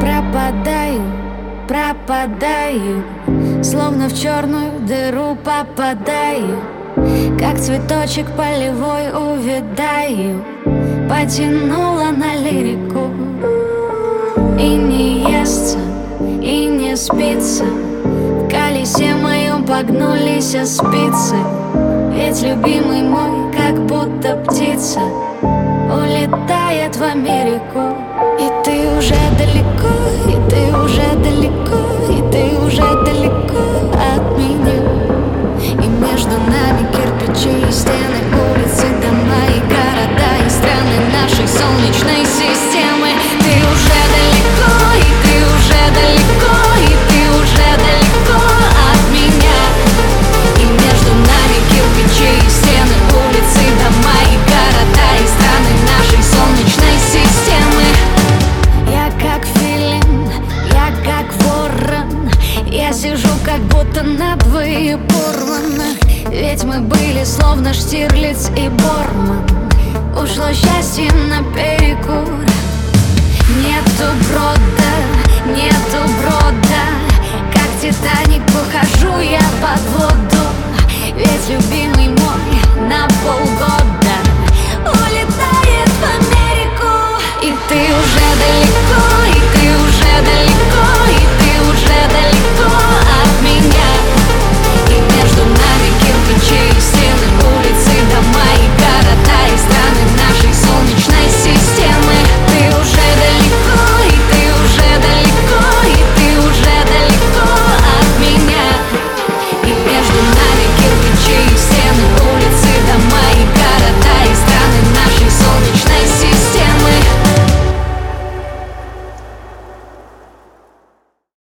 Пропадаю, пропадаю, словно в черную дыру попадаю, как цветочек полевой увядаю. Потянула на лирику. И не естся, и не спится, в колесе моем погнулись спицы. Ведь любимый мой, как будто птица, улетает в Америку. И ты уже далеко, и ты уже далеко, и ты уже далеко от меня. И между нами кирпичи и стены, улицы, дома и города, и страны нашей солнечной системы. Ты уже далеко, и ты уже далеко, и ты уже далеко от меня. И между нами кирпичи и стены, улицы, дома и города, и страны нашей солнечной системы. Я как филин, я как ворон, я сижу как будто надвое порвана. Ведь мы были словно Штирлиц и Борман. Ушло счастье наперекур. Нету брода, нету брода, как Титаник ухожу я под воду. Ведь любимый мой на полгода